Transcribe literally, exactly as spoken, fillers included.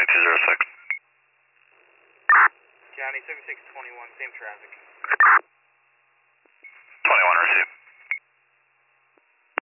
two zero six. County seven six twenty-one, same traffic. twenty-one, receive.